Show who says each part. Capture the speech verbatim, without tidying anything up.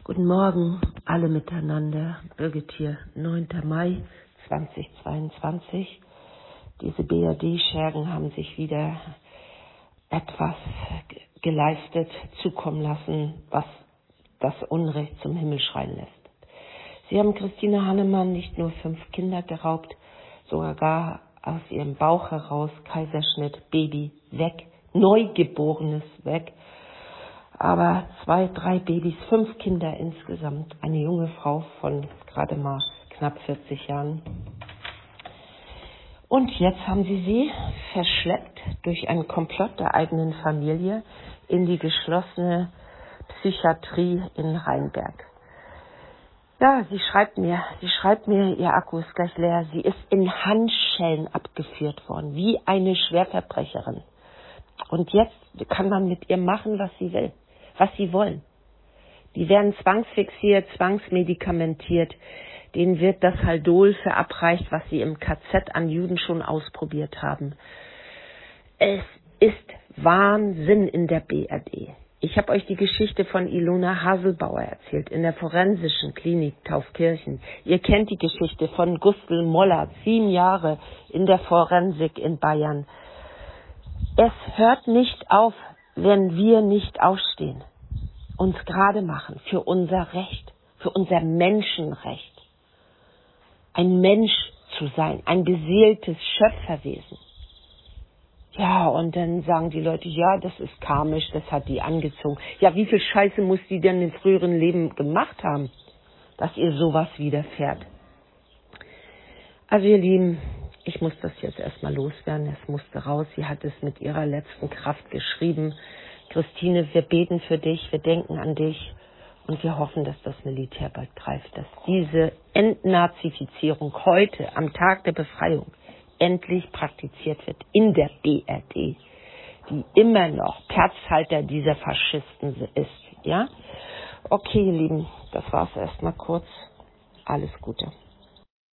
Speaker 1: Guten Morgen, alle miteinander. Birgit hier, neunter Mai zweitausendzweiundzwanzig. Diese B R D-Schergen haben sich wieder etwas geleistet, zukommen lassen, was das Unrecht zum Himmel schreien lässt. Sie haben Christine Hannemann nicht nur fünf Kinder geraubt, sogar gar aus ihrem Bauch heraus, Kaiserschnitt, Baby weg, Neugeborenes weg. Aber zwei, drei Babys, fünf Kinder insgesamt, eine junge Frau von gerade mal knapp vierzig Jahren. Und jetzt haben sie sie verschleppt durch einen Komplott der eigenen Familie in die geschlossene Psychiatrie in Rheinberg. Ja, sie schreibt mir, sie schreibt mir, ihr Akku ist gleich leer, sie ist in Handschellen abgeführt worden, wie eine Schwerverbrecherin. Und jetzt kann man mit ihr machen, was sie will, was sie wollen. Die werden zwangsfixiert, zwangsmedikamentiert, denen wird das Haldol verabreicht, was sie im K Z an Juden schon ausprobiert haben. Es ist Wahnsinn in der B R D. Ich habe euch die Geschichte von Ilona Haselbauer erzählt, in der forensischen Klinik Taufkirchen. Ihr kennt die Geschichte von Gustl Mollert, sieben Jahre in der Forensik in Bayern. Es hört nicht auf, wenn wir nicht aufstehen, uns gerade machen für unser Recht, für unser Menschenrecht. Ein Mensch zu sein, ein beseeltes Schöpferwesen. Ja, und dann sagen die Leute, ja, das ist karmisch, das hat die angezogen. Ja, wie viel Scheiße muss die denn im früheren Leben gemacht haben, dass ihr sowas widerfährt? Also ihr Lieben, ich muss das jetzt erstmal loswerden, es musste raus. Sie hat es mit ihrer letzten Kraft geschrieben. Christine, wir beten für dich, wir denken an dich und wir hoffen, dass das Militär bald greift, dass diese Entnazifizierung heute, am Tag der Befreiung, endlich praktiziert wird in der B R D, die immer noch Platzhalter dieser Faschisten ist. Ja? Okay, ihr Lieben, das war's erstmal kurz. Alles Gute.